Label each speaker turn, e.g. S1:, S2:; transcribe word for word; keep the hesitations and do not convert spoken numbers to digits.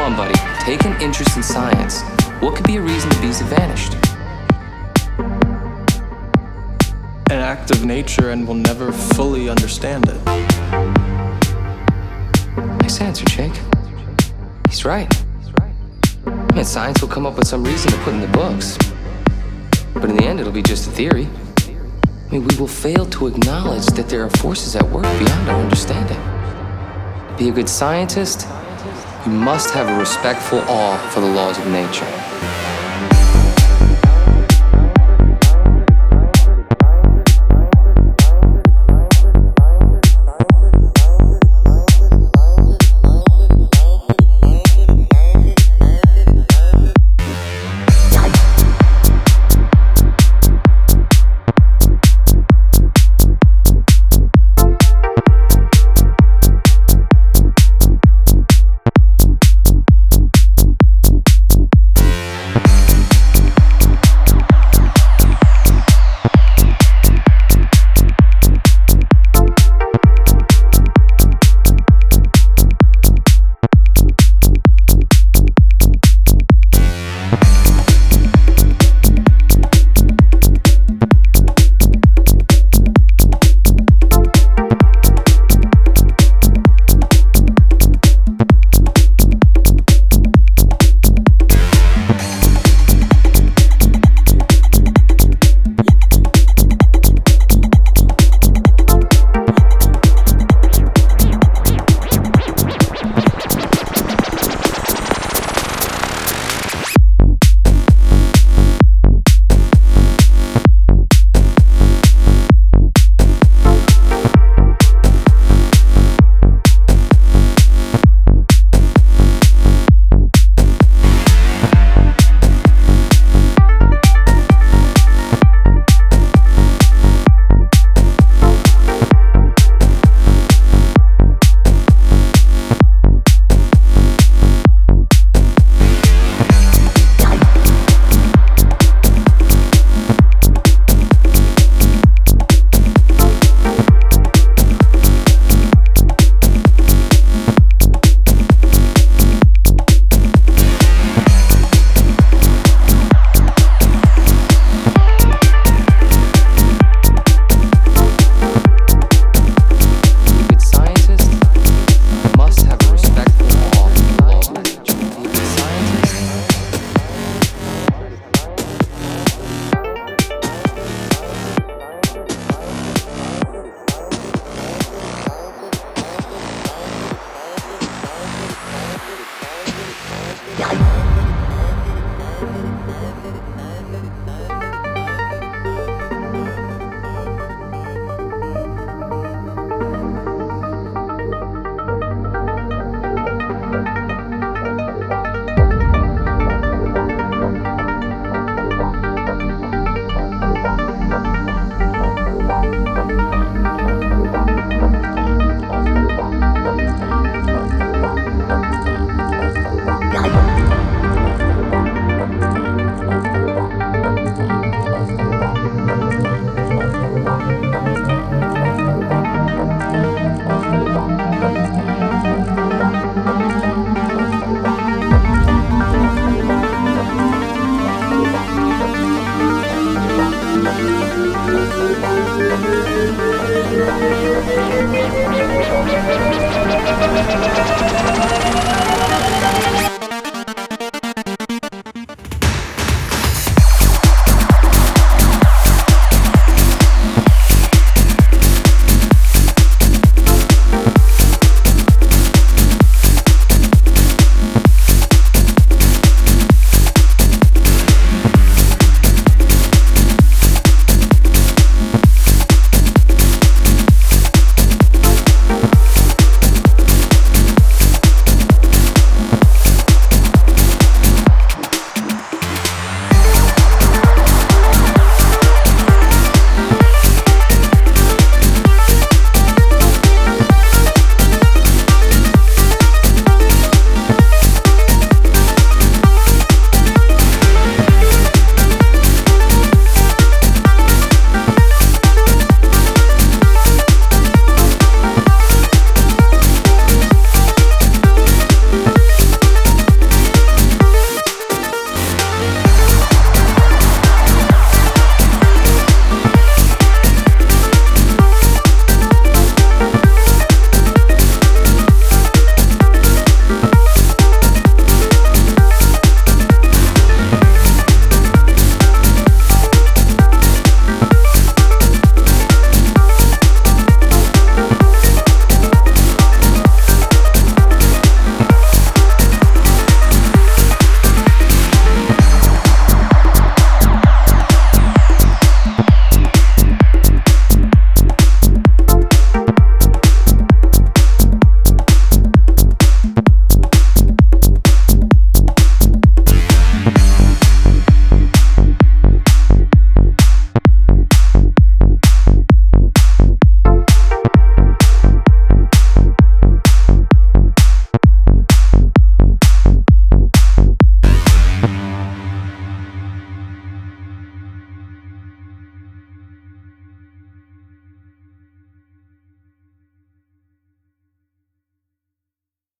S1: on, buddy. Take an interest in science. What could be a reason the bees have vanished?
S2: An act of nature, and we'll never fully understand it.
S1: Nice answer, Jake. He's right. I mean, science will come up with some reason to put in the books. But in the end, it'll be just a theory. I mean, we will fail to acknowledge that there are forces at work beyond our understanding. To be a good scientist, you must have a respectful awe for the laws of nature.